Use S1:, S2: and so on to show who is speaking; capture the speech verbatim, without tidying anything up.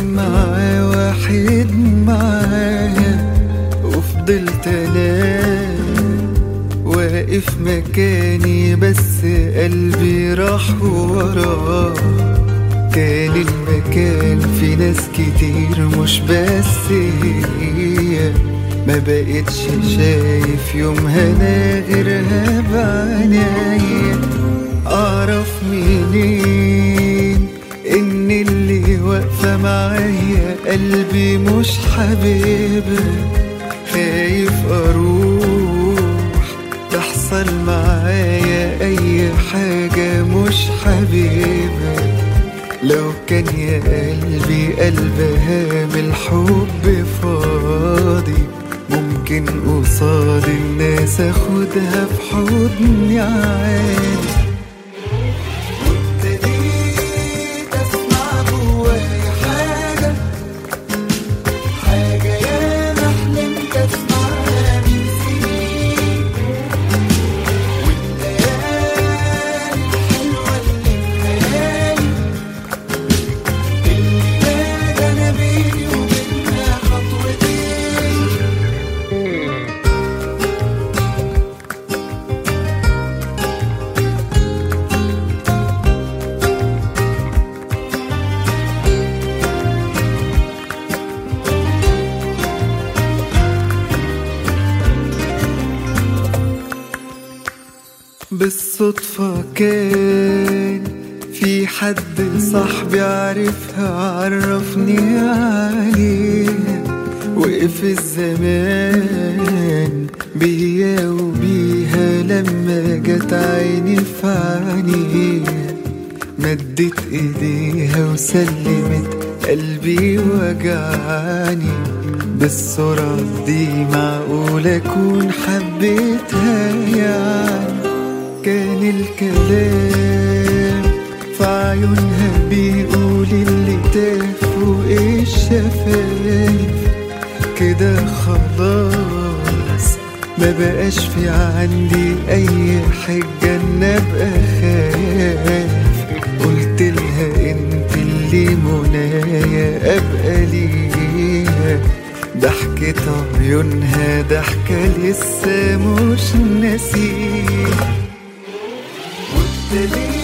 S1: معاه واحد معايا، وفضلت انا واقف مكاني بس قلبي راح وراه. كان المكان في ناس كتير مش بس هي، ما بقتش شايف يومها انا غيرها بعناية. اعرف منين ان اللي واقفة معايا قلبي مش حبيبها؟ خايف اروح تحصل معايا اي حاجة مش حبيبها. لو كان يا قلبي قلبها بالحب فاضي، ممكن قصاد الناس اخدها في حضني عادي. وابتديت اسمع جوايا حاجة حاجة ياما حلمت اسمعها من سنين، والليالي الحلوة اللي في خيالي اللي نادى انا بيني وبينها خطوتين. بالصدفة كان في حد صاحبي عارفها عرفني عليها، وقف الزمان بيا وبيها لما جت عيني في عينيها. مدت ايديها وسلمت قلبي وجعني، بالسرعة دي معقول اكون حبيتها يعني؟ كان الكلام في عيونها بيقول اللي تاه فوق الشفايف. كده خلاص ما بقاش في عندي اي حجة ان ابقى خايف. قلت لها انت اللي منايا ابقى ليها، ضحكة عيونها ضحكة لسه مش ناسيها. وابتديت